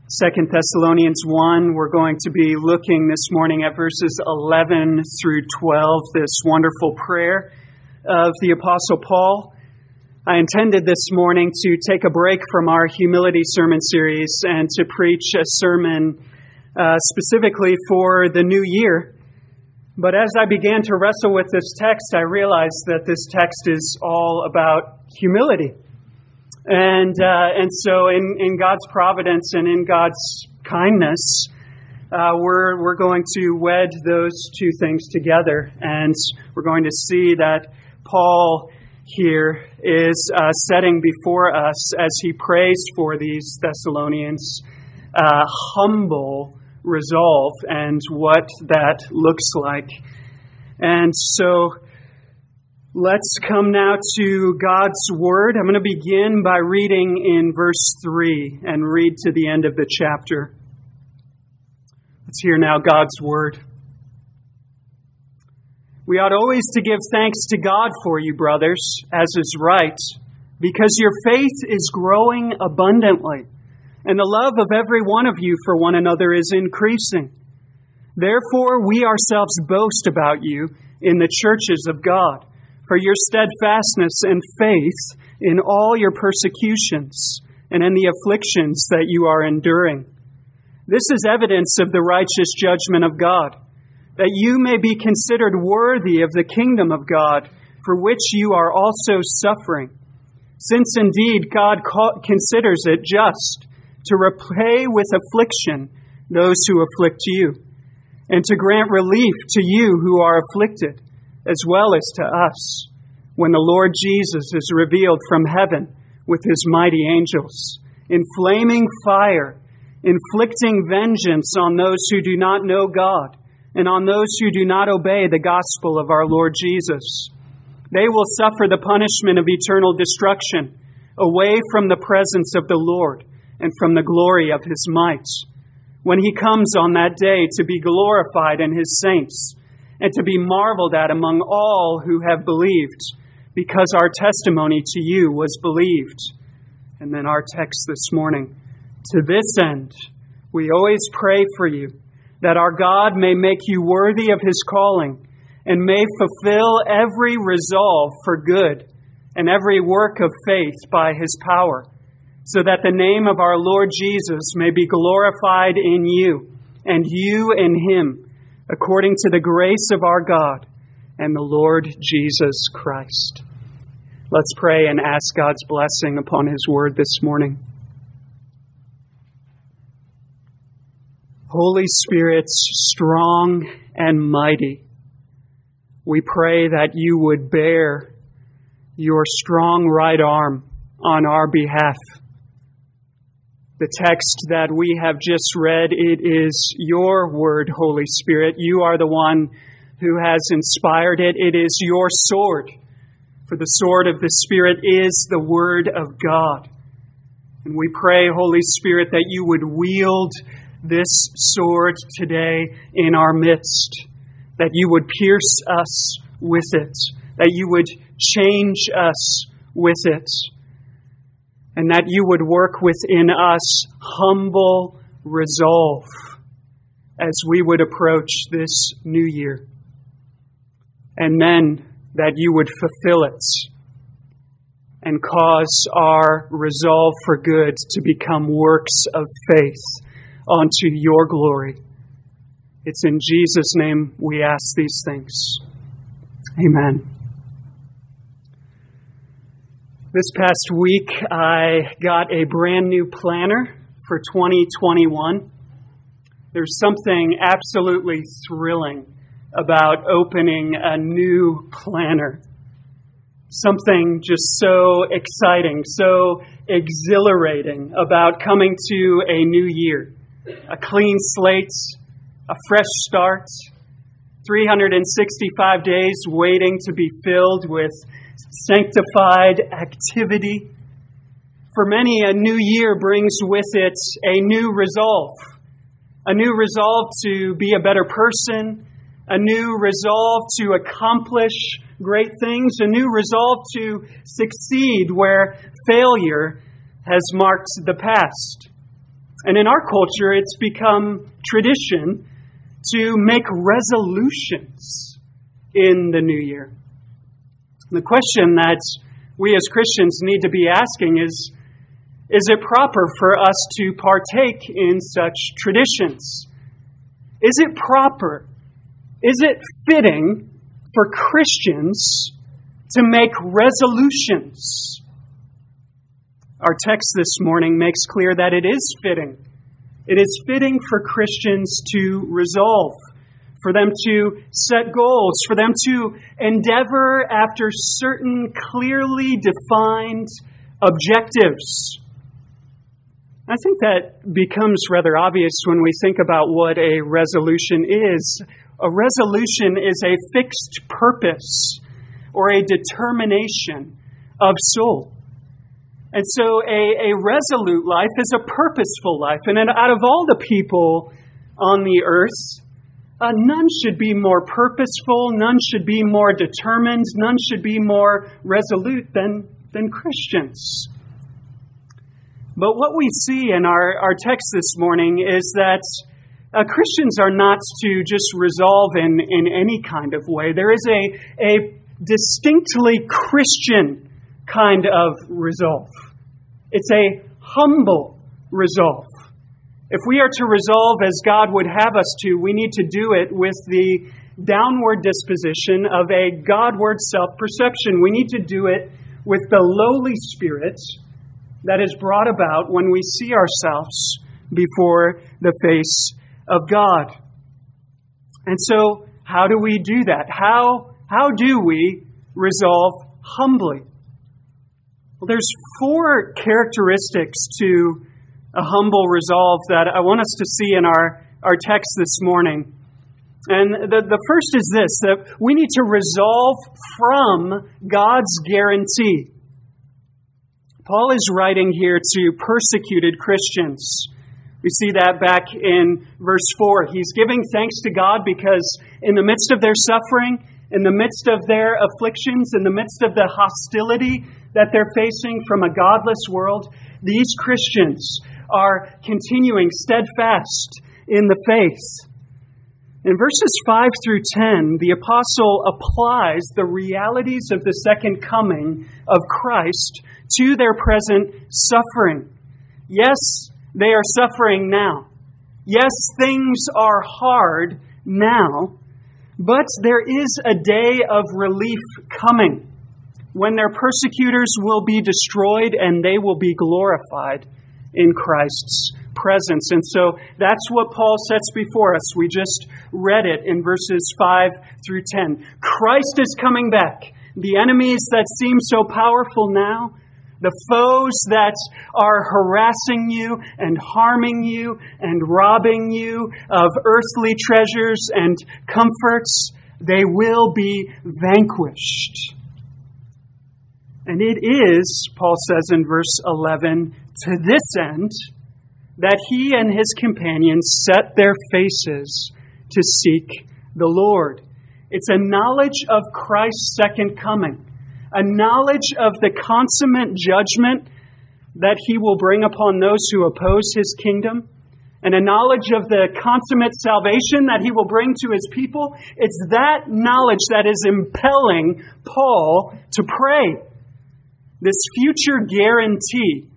2 Thessalonians 1, we're going to be looking this morning at verses 11 through 12, this wonderful prayer of the Apostle Paul. I intended this morning to take a break from our humility sermon series and to preach a sermon specifically for the new year. But as I began to wrestle with this text, I realized that this text is all about humility. And so in God's providence and in God's kindness, we're going to wed those two things together. And we're going to see that Paul here is setting before us, as he prays for these Thessalonians, humble resolve and what that looks like. And so let's come now to God's Word. I'm going to begin by reading in verse 3 and read to the end of the chapter. Let's hear now God's Word. We ought always to give thanks to God for you, brothers, as is right, because your faith is growing abundantly, and the love of every one of you for one another is increasing. Therefore, we ourselves boast about you in the churches of God, for your steadfastness and faith in all your persecutions and in the afflictions that you are enduring. This is evidence of the righteous judgment of God, that you may be considered worthy of the kingdom of God, for which you are also suffering. Since indeed God considers it just to repay with affliction those who afflict you, and to grant relief to you who are afflicted, as well as to us, when the Lord Jesus is revealed from heaven with his mighty angels, in flaming fire, inflicting vengeance on those who do not know God, and on those who do not obey the gospel of our Lord Jesus. They will suffer the punishment of eternal destruction, away from the presence of the Lord, and from the glory of his might, when he comes on that day to be glorified in his saints, and to be marveled at among all who have believed, because our testimony to you was believed. And then our text this morning. To this end, we always pray for you, that our God may make you worthy of his calling, and may fulfill every resolve for good, and every work of faith by his power, so that the name of our Lord Jesus may be glorified in you, and you in him, according to the grace of our God and the Lord Jesus Christ. Let's pray and ask God's blessing upon his word this morning. Holy Spirit, strong and mighty, we pray that you would bear your strong right arm on our behalf. The text that we have just read, it is your word, Holy Spirit. You are the one who has inspired it. It is your sword. For the sword of the Spirit is the word of God. And we pray, Holy Spirit, that you would wield this sword today in our midst, that you would pierce us with it, that you would change us with it, and that you would work within us humble resolve as we would approach this new year. And then that you would fulfill it and cause our resolve for good to become works of faith unto your glory. It's in Jesus' name we ask these things. Amen. This past week, I got a brand new planner for 2021. There's something absolutely thrilling about opening a new planner. Something just so exciting, so exhilarating about coming to a new year. A clean slate, a fresh start, 365 days waiting to be filled with sanctified activity. For many, a new year brings with it a new resolve to be a better person, a new resolve to accomplish great things, a new resolve to succeed where failure has marked the past. And in our culture, it's become tradition to make resolutions in the new year. The question that we as Christians need to be asking is it proper for us to partake in such traditions? Is it proper? Is it fitting for Christians to make resolutions? Our text this morning makes clear that it is fitting. It is fitting for Christians to resolve, for them to set goals, for them to endeavor after certain clearly defined objectives. I think that becomes rather obvious when we think about what a resolution is. A resolution is a fixed purpose or a determination of soul. And so a resolute life is a purposeful life. And out of all the people on the earth, none should be more purposeful, none should be more determined, none should be more resolute than Christians. But what we see in our text this morning is that Christians are not to just resolve in any kind of way. There is a distinctly Christian kind of resolve. It's a humble resolve. If we are to resolve as God would have us to, we need to do it with the downward disposition of a Godward self-perception. We need to do it with the lowly spirit that is brought about when we see ourselves before the face of God. And so, how do we do that? How do we resolve humbly? Well, there's 4 characteristics to a humble resolve that I want us to see in our text this morning. And the first is this, that we need to resolve from God's guarantee. Paul is writing here to persecuted Christians. We see that back in verse 4. He's giving thanks to God because in the midst of their suffering, in the midst of their afflictions, in the midst of the hostility that they're facing from a godless world, these Christians are continuing steadfast in the faith. In verses 5 through 10, the apostle applies the realities of the second coming of Christ to their present suffering. Yes, they are suffering now. Yes, things are hard now, but there is a day of relief coming when their persecutors will be destroyed and they will be glorified in Christ's presence. And so that's what Paul sets before us. We just read it in verses 5 through 10. Christ is coming back. The enemies that seem so powerful now, the foes that are harassing you and harming you and robbing you of earthly treasures and comforts, they will be vanquished. And it is, Paul says in verse 11, to this end that he and his companions set their faces to seek the Lord. It's a knowledge of Christ's second coming, a knowledge of the consummate judgment that he will bring upon those who oppose his kingdom, and a knowledge of the consummate salvation that he will bring to his people. It's that knowledge that is impelling Paul to pray. This future guarantee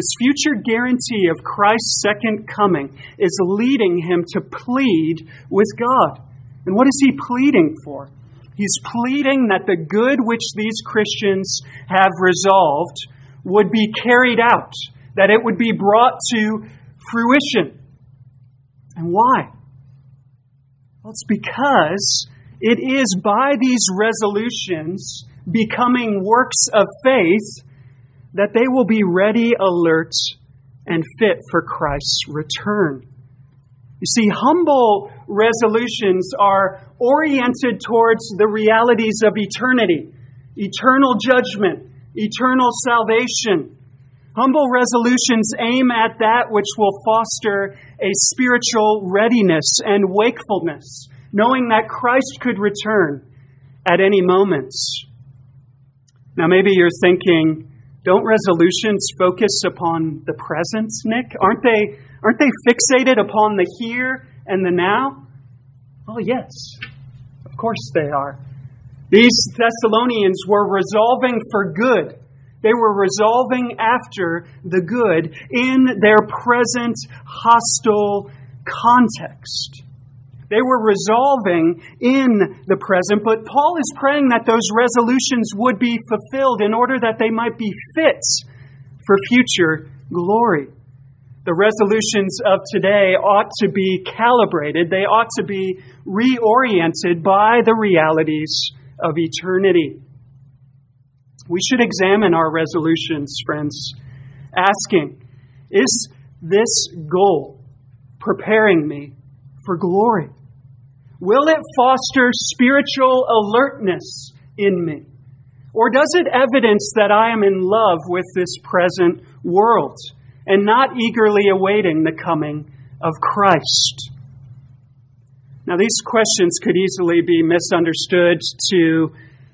of Christ's second coming is leading him to plead with God. And what is he pleading for? He's pleading that the good which these Christians have resolved would be carried out, that it would be brought to fruition. And why? Well, it's because it is by these resolutions becoming works of faith that they will be ready, alert, and fit for Christ's return. You see, humble resolutions are oriented towards the realities of eternity, eternal judgment, eternal salvation. Humble resolutions aim at that which will foster a spiritual readiness and wakefulness, knowing that Christ could return at any moment. Now, maybe you're thinking, don't resolutions focus upon the present, Nick? Aren't Aren't they fixated upon the here and the now? Oh, yes. Of course they are. These Thessalonians were resolving for good. They were resolving after the good in their present hostile context. They were resolving in the present, but Paul is praying that those resolutions would be fulfilled in order that they might be fit for future glory. The resolutions of today ought to be calibrated. They ought to be reoriented by the realities of eternity. We should examine our resolutions, friends, asking, is this goal preparing me for glory? Will it foster spiritual alertness in me? Or does it evidence that I am in love with this present world and not eagerly awaiting the coming of Christ? Now, these questions could easily be misunderstood to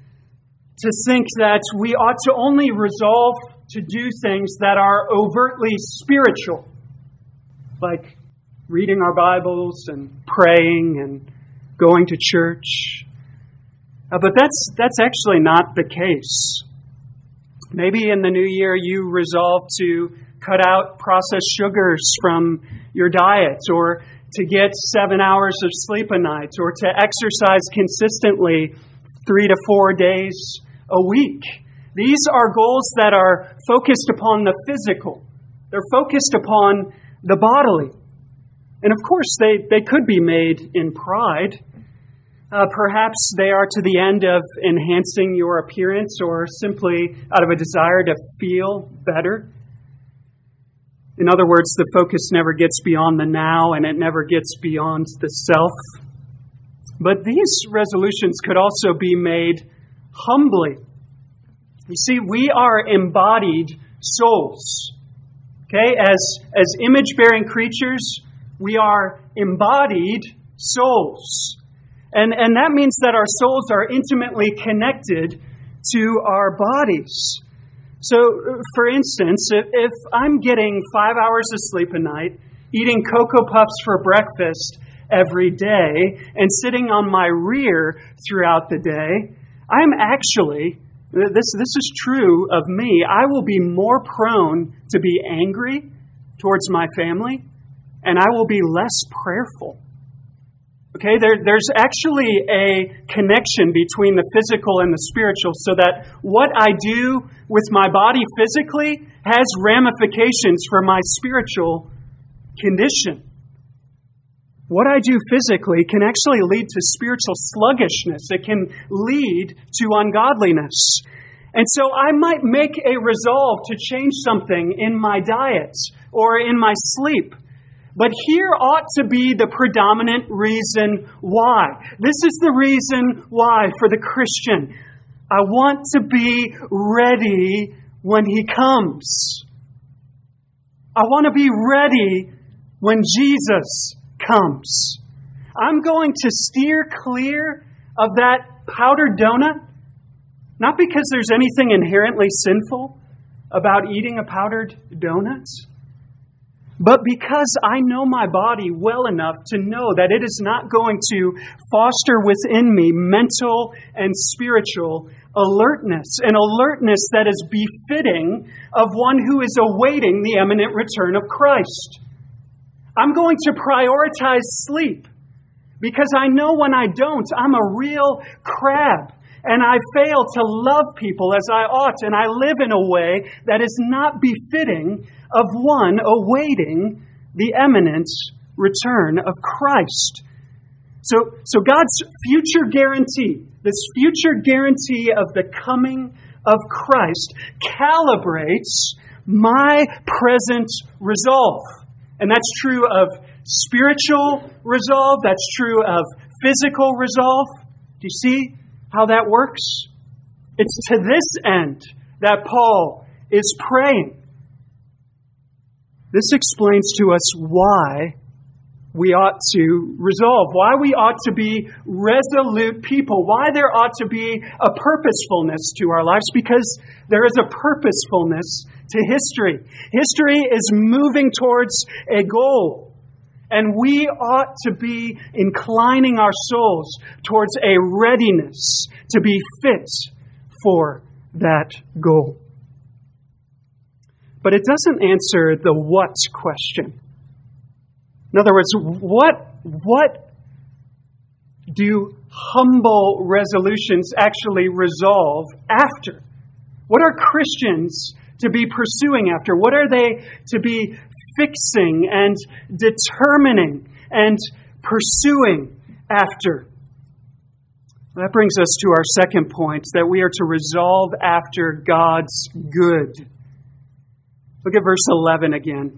think that we ought to only resolve to do things that are overtly spiritual, like reading our Bibles and praying and going to church. But that's actually not the case. Maybe in the new year you resolve to cut out processed sugars from your diet, or to get 7 hours of sleep a night, or to exercise consistently 3 to 4 days a week. These are goals that are focused upon the physical. They're focused upon the bodily. And of course, they could be made in pride. Perhaps they are to the end of enhancing your appearance, or simply out of a desire to feel better. In other words, the focus never gets beyond the now, and it never gets beyond the self. But these resolutions could also be made humbly. You see, we are embodied souls. Okay, as image-bearing creatures, we are embodied souls. And that means that our souls are intimately connected to our bodies. So, for instance, if I'm getting 5 hours of sleep a night, eating Cocoa Puffs for breakfast every day, and sitting on my rear throughout the day, I'm actually, this is true of me, I will be more prone to be angry towards my family, and I will be less prayerful. Okay, there's actually a connection between the physical and the spiritual, so that what I do with my body physically has ramifications for my spiritual condition. What I do physically can actually lead to spiritual sluggishness. It can lead to ungodliness. And so I might make a resolve to change something in my diet or in my sleep. But here ought to be the predominant reason why. This is the reason why for the Christian. I want to be ready when He comes. I want to be ready when Jesus comes. I'm going to steer clear of that powdered donut, not because there's anything inherently sinful about eating a powdered donut, but because I know my body well enough to know that it is not going to foster within me mental and spiritual alertness, an alertness that is befitting of one who is awaiting the imminent return of Christ. I'm going to prioritize sleep because I know when I don't, I'm a real crab. And I fail to love people as I ought, and I live in a way that is not befitting of one awaiting the imminent return of Christ. So God's future guarantee, this future guarantee of the coming of Christ, calibrates my present resolve. And that's true of spiritual resolve, that's true of physical resolve. Do you see how that works? It's to this end that Paul is praying. This explains to us why we ought to resolve, why we ought to be resolute people, why there ought to be a purposefulness to our lives, because there is a purposefulness to history. History is moving towards a goal, and we ought to be inclining our souls towards a readiness to be fit for that goal. But it doesn't answer the what question. In other words, what do humble resolutions actually resolve after? What are Christians to be pursuing after? What are they to be fixing and determining and pursuing after? That brings us to our second point, that we are to resolve after God's good. Look at verse 11 again.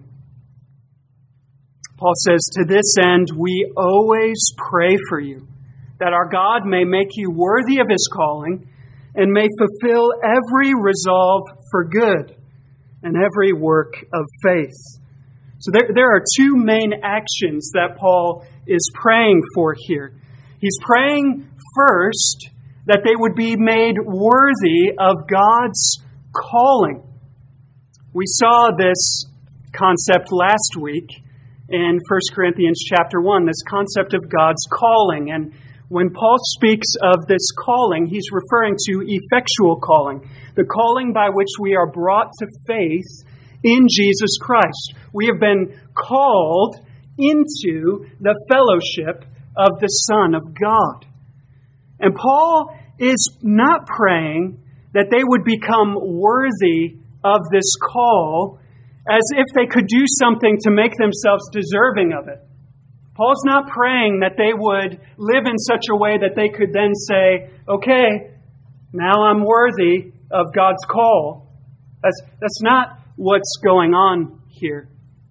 Paul says, "To this end we always pray for you, that our God may make you worthy of His calling, and may fulfill every resolve for good and every work of faith." So there are two main actions that Paul is praying for here. He's praying first that they would be made worthy of God's calling. We saw this concept last week in 1 Corinthians chapter 1, this concept of God's calling. And when Paul speaks of this calling, he's referring to effectual calling, the calling by which we are brought to faith in Jesus Christ. We have been called into the fellowship of the Son of God. And Paul is not praying that they would become worthy of this call as if they could do something to make themselves deserving of it. Paul's not praying that they would live in such a way that they could then say, okay, now I'm worthy of God's call. That's not what's going on here.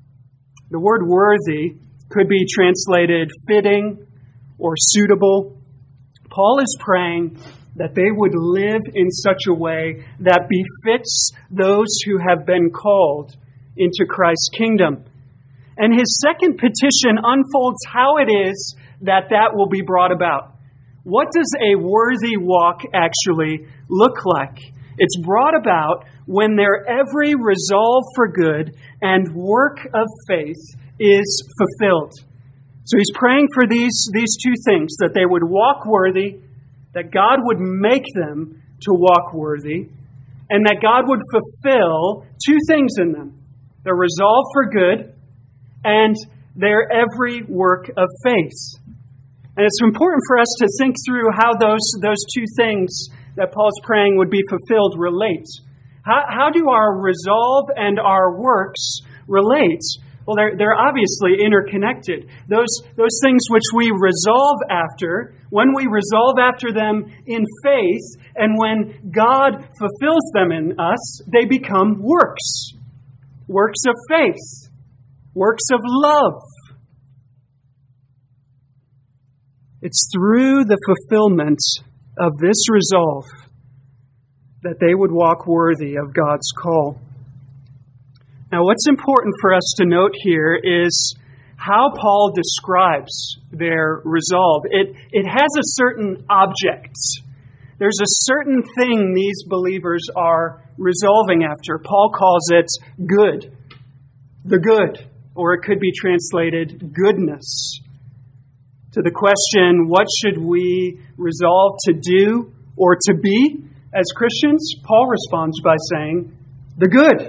The word worthy could be translated fitting or suitable. Paul is praying that they would live in such a way that befits those who have been called into Christ's kingdom. And his second petition unfolds how it is that will be brought about. What does a worthy walk actually look like? It's brought about when their every resolve for good and work of faith is fulfilled. So he's praying for these two things, that they would walk worthy, that God would make them to walk worthy, and that God would fulfill two things in them: their resolve for good and their every work of faith. And it's important for us to think through how those two things that Paul's praying would be fulfilled relate. How do our resolve and our works relate? Well, they're obviously interconnected. Those things which we resolve after, when we resolve after them in faith, and when God fulfills them in us, they become works. Works of faith. Works of love. It's through the fulfillment of this resolve that they would walk worthy of God's call. Now, what's important for us to note here is how Paul describes their resolve. It has a certain object. There's a certain thing these believers are resolving after. Paul calls it good. The good, or it could be translated goodness. To the question, what should we resolve to do or to be as Christians? Paul responds by saying, the good.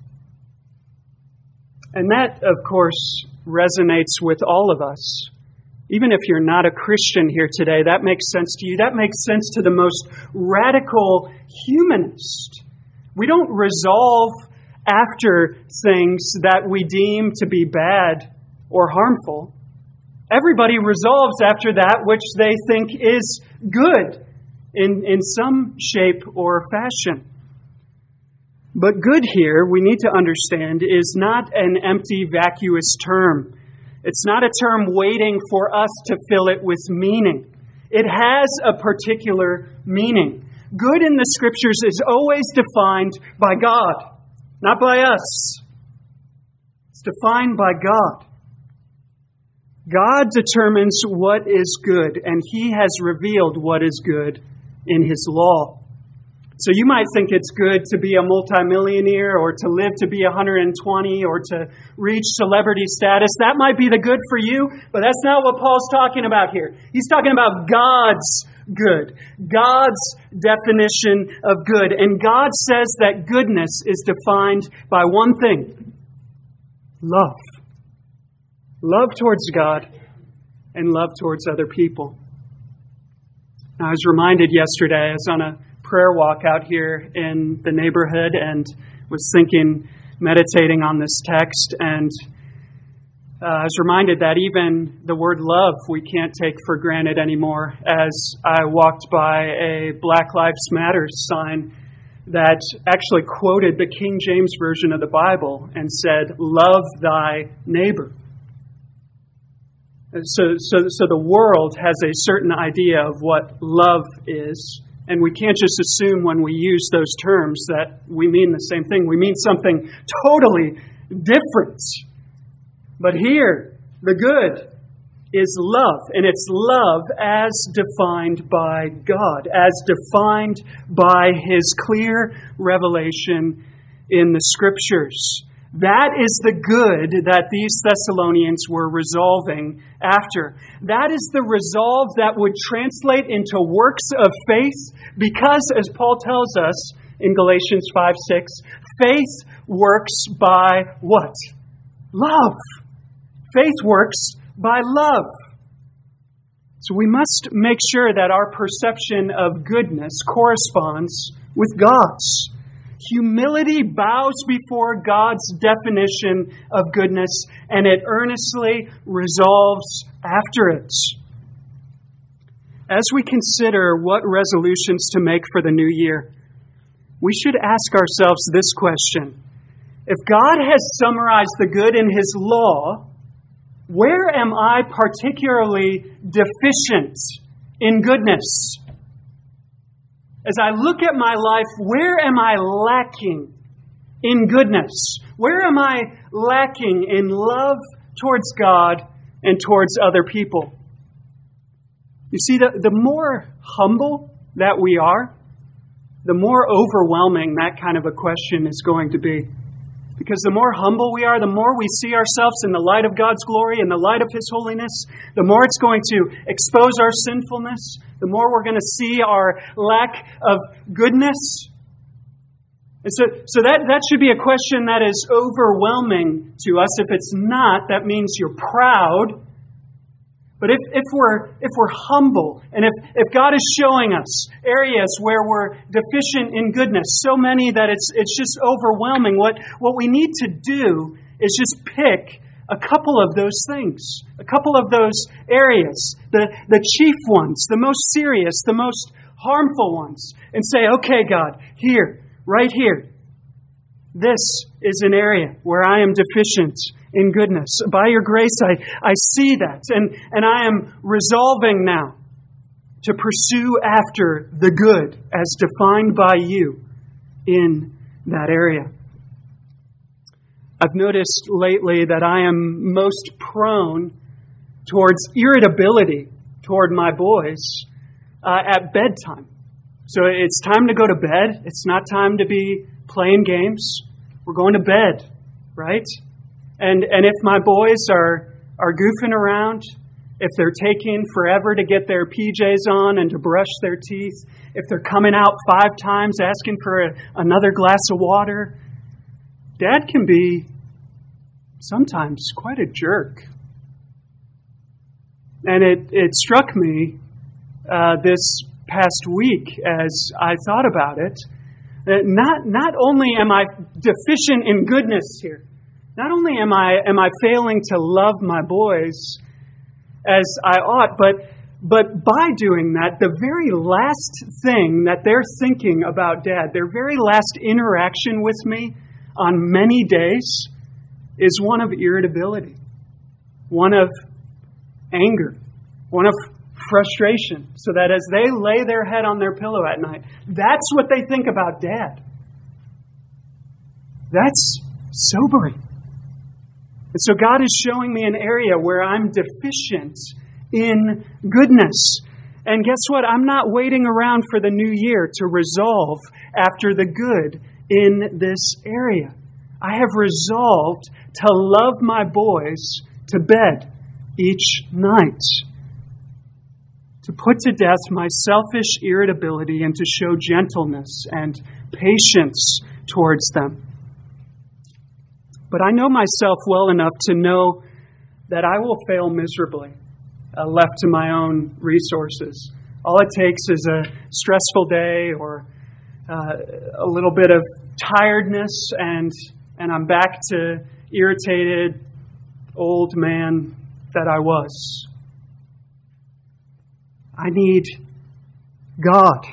And that, of course, resonates with all of us. Even if you're not a Christian here today, that makes sense to you. That makes sense to the most radical humanist. We don't resolve after things that we deem to be bad or harmful. Everybody resolves after that which they think is good in some shape or fashion. But good here, we need to understand, is not an empty, vacuous term. It's not a term waiting for us to fill it with meaning. It has a particular meaning. Good in the Scriptures is always defined by God, not by us. It's defined by God. God determines what is good, and He has revealed what is good in His law. So you might think it's good to be a multimillionaire or to live to be 120 or to reach celebrity status. That might be the good for you, but that's not what Paul's talking about here. He's talking about God's good, God's definition of good. And God says that goodness is defined by one thing: love. Love towards God and love towards other people. Now, I was reminded yesterday, I was on a prayer walk out here in the neighborhood and was thinking, meditating on this text, and I was reminded that even the word love we can't take for granted anymore, as I walked by a Black Lives Matter sign that actually quoted the King James Version of the Bible and said, "Love thy neighbor." So the world has a certain idea of what love is, and we can't just assume when we use those terms that we mean the same thing. We mean something totally different. But here, the good is love, and it's love as defined by God, as defined by His clear revelation in the Scriptures. That is the good that these Thessalonians were resolving after. That is the resolve that would translate into works of faith, because, as Paul tells us in Galatians 5:6, faith works by what? Love. Faith works by love. So we must make sure that our perception of goodness corresponds with God's. Humility bows before God's definition of goodness, and it earnestly resolves after it. As we consider what resolutions to make for the new year, we should ask ourselves this question: if God has summarized the good in His law, where am I particularly deficient in goodness? As I look at my life, where am I lacking in goodness? Where am I lacking in love towards God and towards other people? You see, the more humble that we are, the more overwhelming that kind of a question is going to be. Because the more humble we are, the more we see ourselves in the light of God's glory, in the light of His holiness, the more it's going to expose our sinfulness, the more we're going to see our lack of goodness. And so that should be a question that is overwhelming to us. If it's not, that means you're proud. But if we're humble, and if God is showing us areas where we're deficient in goodness, so many that it's just overwhelming, what we need to do is just pick a couple of those things, a couple of those areas, the chief ones, the most serious, the most harmful ones, and say, okay, God, here, right here, this is an area where I am deficient in goodness. By your grace, I see that, and I am resolving now to pursue after the good as defined by you in that area. I've noticed lately that I am most prone towards irritability toward my boys at bedtime. So it's time to go to bed. It's not time to be playing games. We're going to bed, right? And if my boys are goofing around, if they're taking forever to get their PJs on and to brush their teeth, if they're coming out 5 times asking for another glass of water, Dad can be sometimes quite a jerk. And it struck me this past week as I thought about it. Not only am I deficient in goodness here, not only am I failing to love my boys as I ought, but by doing that, the very last thing that they're thinking about Dad, their very last interaction with me on many days, is one of irritability, one of anger, one of frustration, so that as they lay their head on their pillow at night, that's what they think about Dad. That's sobering. And so God is showing me an area where I'm deficient in goodness. And guess what? I'm not waiting around for the new year to resolve after the good in this area. I have resolved to love my boys to bed each night, to put to death my selfish irritability and to show gentleness and patience towards them. But I know myself well enough to know that I will fail miserably, left to my own resources. All it takes is a stressful day or a little bit of tiredness, and I'm back to irritated old man that I was. I need God.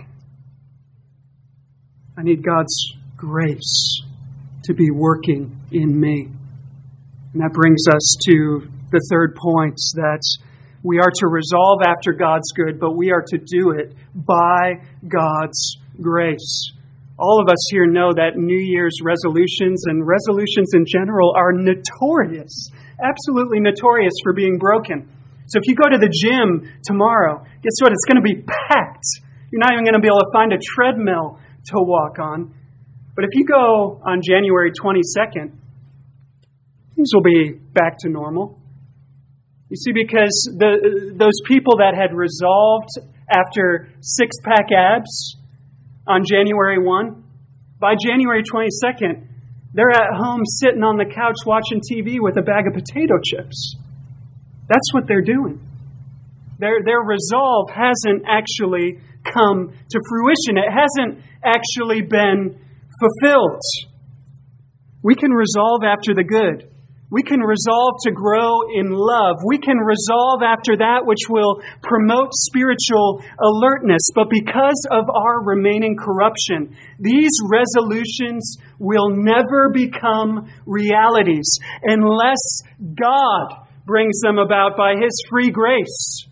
I need God's grace to be working in me. And that brings us to the third point, that we are to resolve after God's good, but we are to do it by God's grace. All of us here know that New Year's resolutions and resolutions in general are notorious, absolutely notorious for being broken. So if you go to the gym tomorrow, guess what? It's going to be packed. You're not even going to be able to find a treadmill to walk on. But if you go on January 22nd, things will be back to normal. You see, because those people that had resolved after six-pack abs on January 1, by January 22nd, they're at home sitting on the couch watching TV with a bag of potato chips. That's what they're doing. Their resolve hasn't actually come to fruition. It hasn't actually been fulfilled. We can resolve after the good. We can resolve to grow in love. We can resolve after that which will promote spiritual alertness. But because of our remaining corruption, these resolutions will never become realities unless God brings them about by His free grace.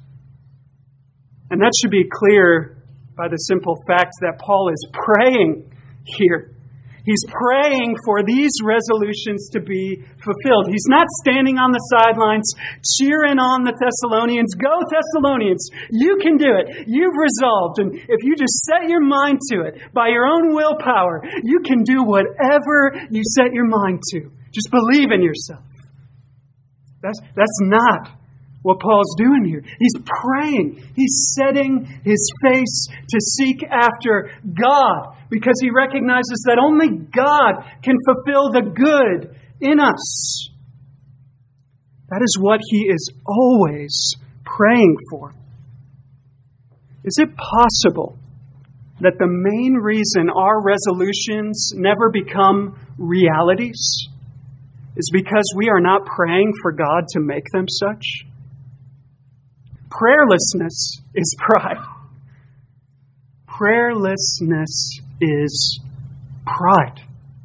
And that should be clear by the simple fact that Paul is praying here. He's praying for these resolutions to be fulfilled. He's not standing on the sidelines cheering on the Thessalonians. Go Thessalonians! You can do it. You've resolved. And if you just set your mind to it by your own willpower, you can do whatever you set your mind to. Just believe in yourself. That's not what Paul's doing here. He's praying. He's setting his face to seek after God because he recognizes that only God can fulfill the good in us. That is what he is always praying for. Is it possible that the main reason our resolutions never become realities is because we are not praying for God to make them such? Prayerlessness is pride. Prayerlessness is pride.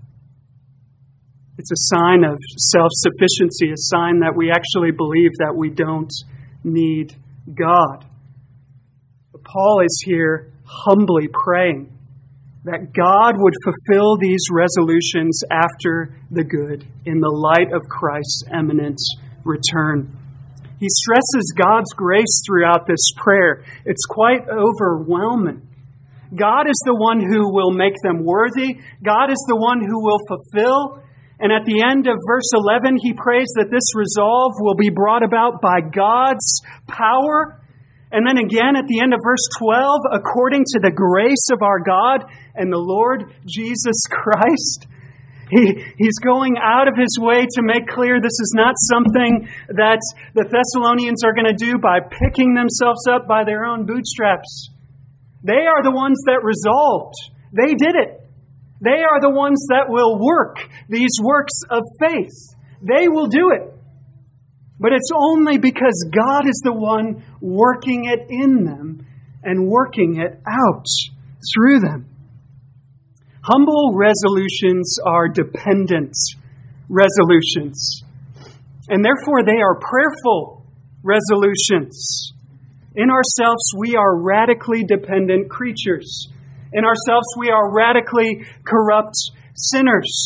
It's a sign of self-sufficiency, a sign that we actually believe that we don't need God. But Paul is here humbly praying that God would fulfill these resolutions after the good in the light of Christ's imminent return. He stresses God's grace throughout this prayer. It's quite overwhelming. God is the one who will make them worthy. God is the one who will fulfill. And at the end of verse 11, he prays that this resolve will be brought about by God's power. And then again at the end of verse 12, according to the grace of our God and the Lord Jesus Christ. He's going out of his way to make clear this is not something that the Thessalonians are going to do by picking themselves up by their own bootstraps. They are the ones that resolved. They did it. They are the ones that will work these works of faith. They will do it. But it's only because God is the one working it in them and working it out through them. Humble resolutions are dependent resolutions. And therefore they are prayerful resolutions. In ourselves, we are radically dependent creatures. In ourselves, we are radically corrupt sinners.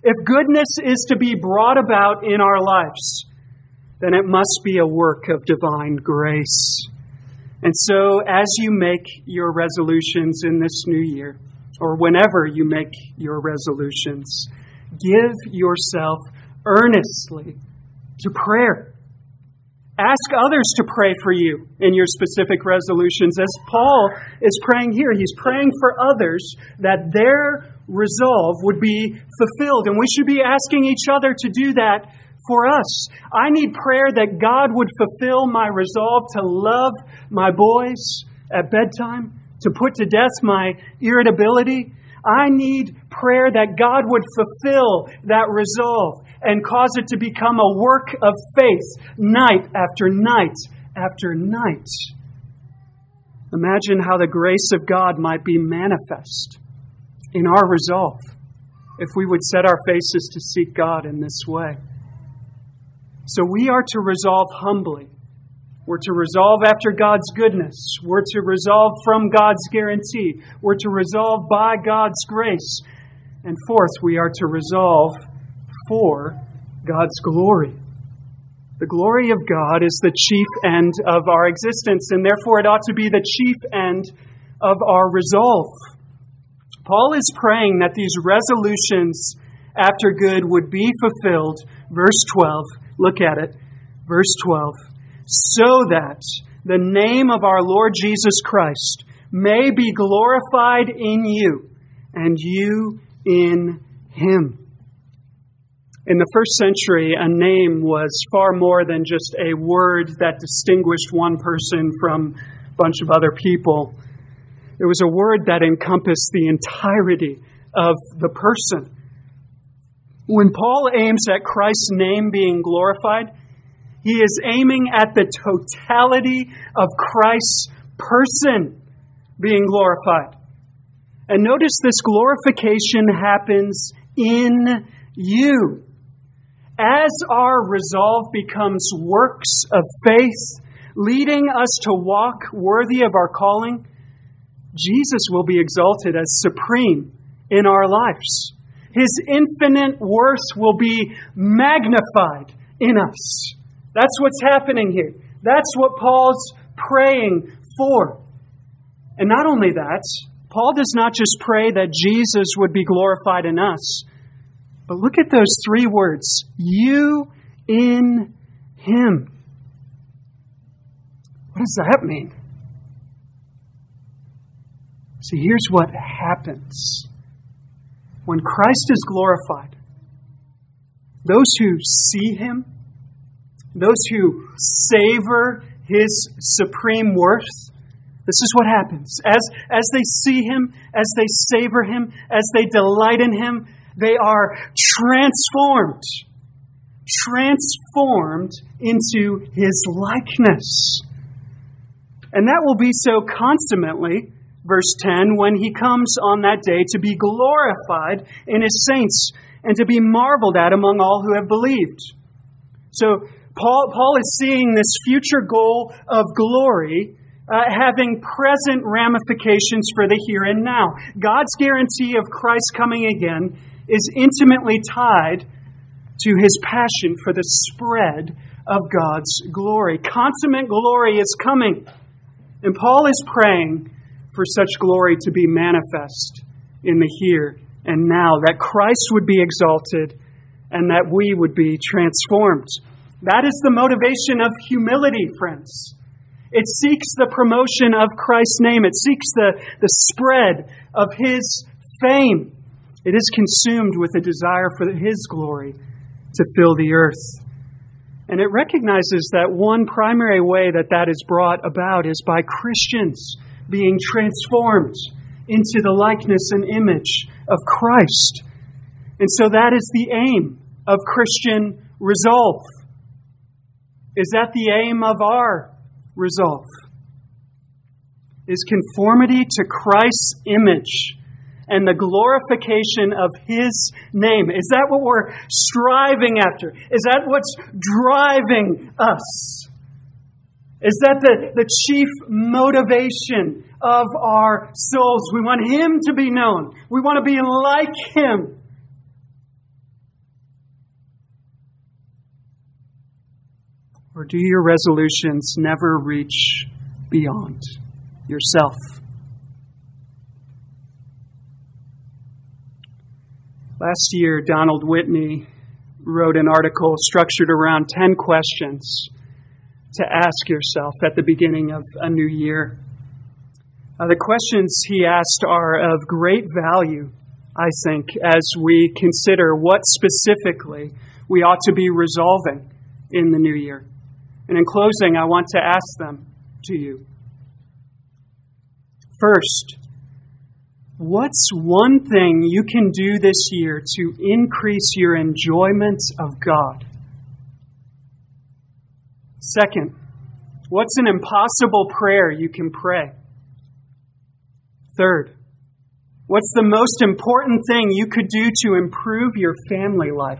If goodness is to be brought about in our lives, then it must be a work of divine grace. And so, as you make your resolutions in this new year, or whenever you make your resolutions, give yourself earnestly to prayer. Ask others to pray for you in your specific resolutions. As Paul is praying here, he's praying for others that their resolve would be fulfilled. And we should be asking each other to do that for us. I need prayer that God would fulfill my resolve to love my boys at bedtime, to put to death my irritability. I need prayer that God would fulfill that resolve and cause it to become a work of faith night after night after night. Imagine how the grace of God might be manifest in our resolve if we would set our faces to seek God in this way. So we are to resolve humbly. We're to resolve after God's goodness. We're to resolve from God's guarantee. We're to resolve by God's grace. And fourth, we are to resolve for God's glory. The glory of God is the chief end of our existence, and therefore it ought to be the chief end of our resolve. Paul is praying that these resolutions after good would be fulfilled. Verse 12, look at it. Verse 12. So that the name of our Lord Jesus Christ may be glorified in you, and you in Him. In the first century, a name was far more than just a word that distinguished one person from a bunch of other people. It was a word that encompassed the entirety of the person. When Paul aims at Christ's name being glorified, he is aiming at the totality of Christ's person being glorified. And notice this glorification happens in you. As our resolve becomes works of faith, leading us to walk worthy of our calling, Jesus will be exalted as supreme in our lives. His infinite worth will be magnified in us. That's what's happening here. That's what Paul's praying for. And not only that, Paul does not just pray that Jesus would be glorified in us, but look at those three words, you in Him. What does that mean? See, here's what happens. When Christ is glorified, those who see Him, those who savor His supreme worth, this is what happens. As they see Him, as they savor Him, as they delight in Him, they are transformed into His likeness. And that will be so consummately, verse 10, when He comes on that day to be glorified in His saints and to be marveled at among all who have believed. So Paul is seeing this future goal of glory having present ramifications for the here and now. God's guarantee of Christ coming again is intimately tied to His passion for the spread of God's glory. Consummate glory is coming. And Paul is praying for such glory to be manifest in the here and now, that Christ would be exalted and that we would be transformed. That is the motivation of humility, friends. It seeks the promotion of Christ's name. It seeks the spread of His fame. It is consumed with a desire for His glory to fill the earth. And it recognizes that one primary way that is brought about is by Christians being transformed into the likeness and image of Christ. And so that is the aim of Christian resolve. Is that the aim of our resolve? Is conformity to Christ's image and the glorification of His name. Is that what we're striving after? Is that what's driving us? Is that the chief motivation of our souls? We want Him to be known. We want to be like Him. Or do your resolutions never reach beyond yourself? Last year, Donald Whitney wrote an article structured around 10 questions to ask yourself at the beginning of a new year. The questions he asked are of great value, I think, as we consider what specifically we ought to be resolving in the new year. And in closing, I want to ask them to you. First, what's one thing you can do this year to increase your enjoyment of God? Second, what's an impossible prayer you can pray? Third, what's the most important thing you could do to improve your family life?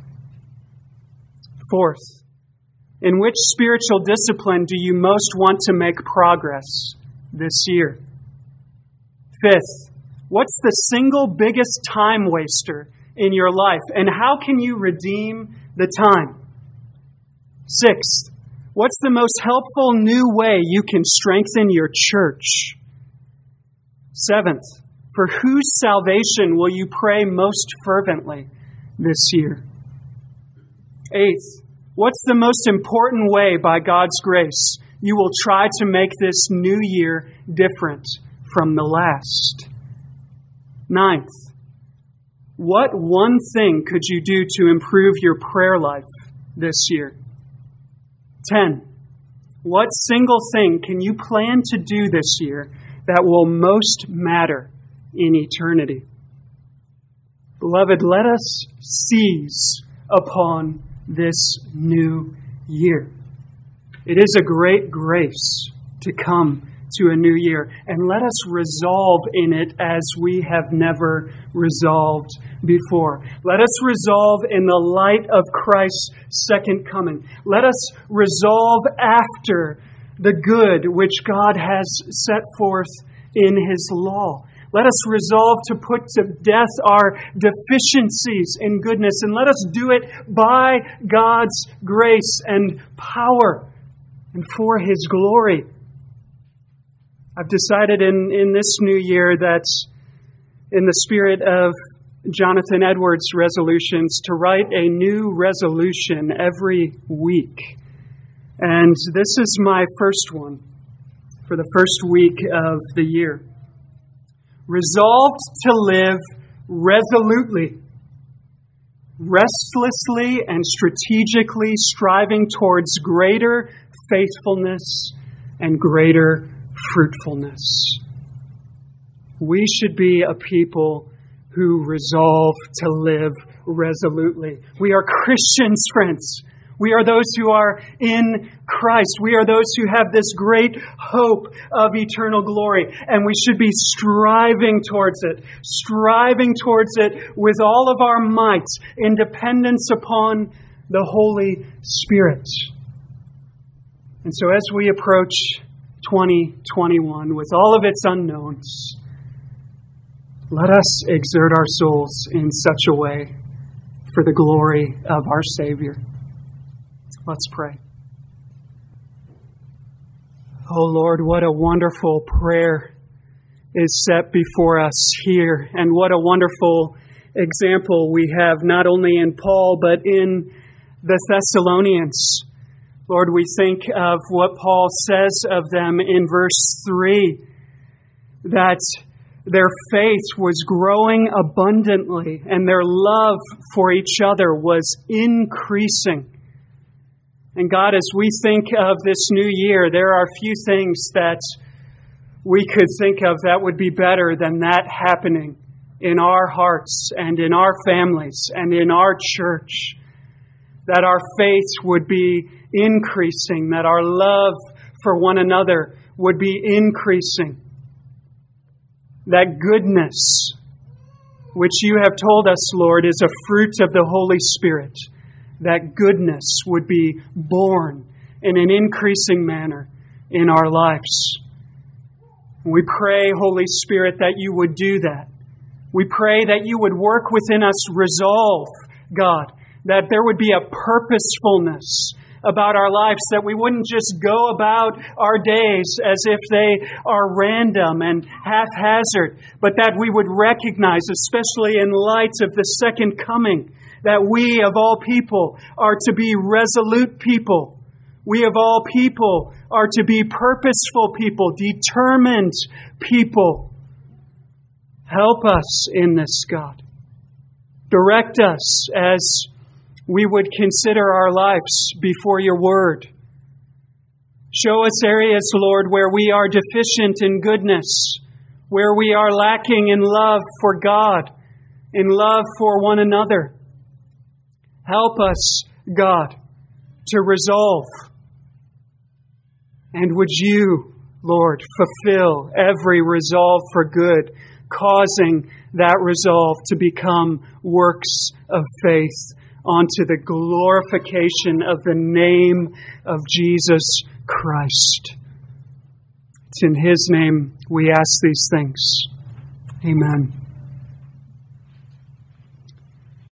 Fourth, in which spiritual discipline do you most want to make progress this year? Fifth, what's the single biggest time waster in your life, and how can you redeem the time? Sixth, what's the most helpful new way you can strengthen your church? Seventh, for whose salvation will you pray most fervently this year? Eighth, what's the most important way, by God's grace, you will try to make this new year different from the last? Ninth, what one thing could you do to improve your prayer life this year? 10, what single thing can you plan to do this year that will most matter in eternity? Beloved, let us seize upon this new year. It is a great grace to come to a new year, and let us resolve in it as we have never resolved before. Let us resolve in the light of Christ's second coming. Let us resolve after the good which God has set forth in His law. Let us resolve to put to death our deficiencies in goodness, and let us do it by God's grace and power and for His glory. I've decided in this new year that, in the spirit of Jonathan Edwards' resolutions, to write a new resolution every week. And this is my first one for the first week of the year. Resolved to live resolutely, restlessly and strategically striving towards greater faithfulness and greater fruitfulness. We should be a people who resolve to live resolutely. We are Christians, friends. We are those who are in Christ. We are those who have this great hope of eternal glory. And we should be striving towards it with all of our might in dependence upon the Holy Spirit. And so as we approach 2021 with all of its unknowns, let us exert our souls in such a way for the glory of our Savior. Let's pray. Oh Lord, what a wonderful prayer is set before us here, and what a wonderful example we have not only in Paul but in the Thessalonians. Lord, we think of what Paul says of them in verse 3, that their faith was growing abundantly and their love for each other was increasing. And God, as we think of this new year, there are few things that we could think of that would be better than that happening in our hearts and in our families and in our church. That our faith would be increasing, that our love for one another would be increasing. That goodness, which you have told us, Lord, is a fruit of the Holy Spirit, that goodness would be born in an increasing manner in our lives. We pray, Holy Spirit, that you would do that. We pray that you would work within us resolve, God, that there would be a purposefulness about our lives, that we wouldn't just go about our days as if they are random and haphazard, but that we would recognize, especially in light of the second coming, that we of all people are to be resolute people. We of all people are to be purposeful people, determined people. Help us in this, God. Direct us as we would consider our lives before your word. Show us areas, Lord, where we are deficient in goodness, where we are lacking in love for God, in love for one another. Help us, God, to resolve. And would you, Lord, fulfill every resolve for good, causing that resolve to become works of faith unto the glorification of the name of Jesus Christ. It's in His name we ask these things. Amen.